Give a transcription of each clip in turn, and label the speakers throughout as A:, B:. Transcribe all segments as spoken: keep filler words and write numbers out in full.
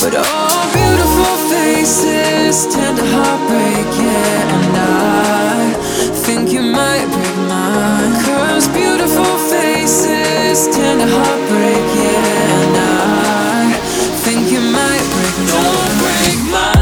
A: But all beautiful faces tend to heartbreak, yeah. And I think you might break mine. Cause beautiful faces tend to heartbreak, yeah. And I think you might break mine. Don't break mine.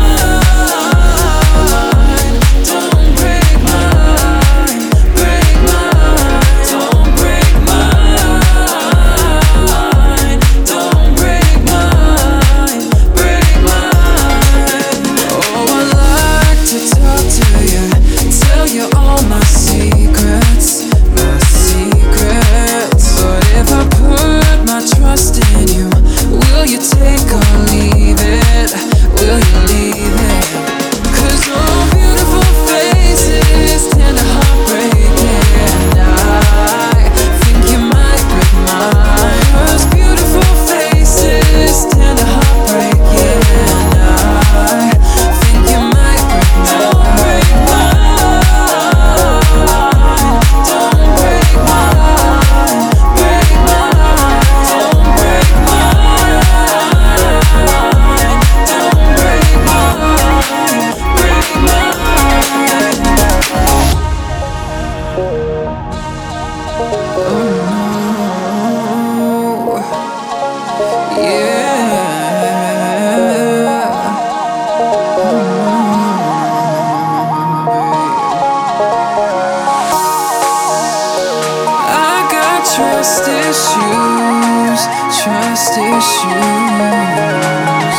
A: Trust issues, trust issues.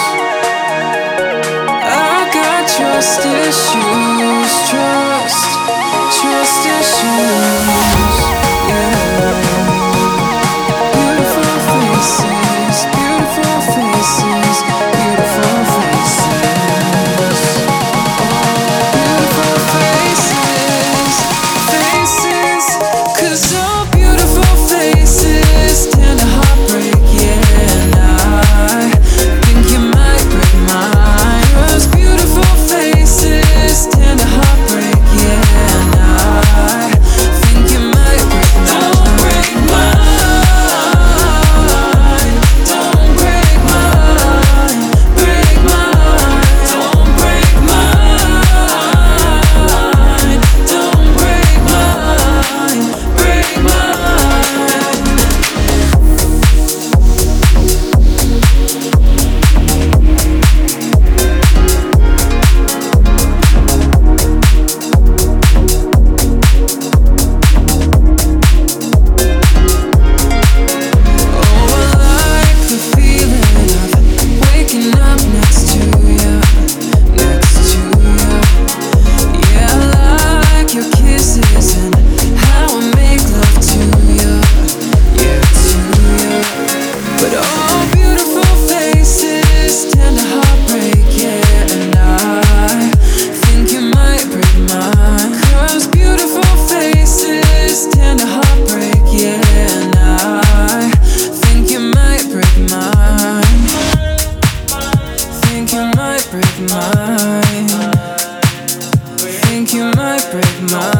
A: I got trust issues, trust, trust issues. Yeah. Beautiful faces, beautiful faces, beautiful faces. Beautiful faces, faces. Cause all beautiful faces tend to heartbreak, yeah. And I think you might break mine. Cause beautiful faces tend to heartbreak, yeah. And I think you might break mine. Don't break mine. Don't break mine. Break mine. Don't break mine. Don't break mine. Break mine. Break mine. Think you might break mine.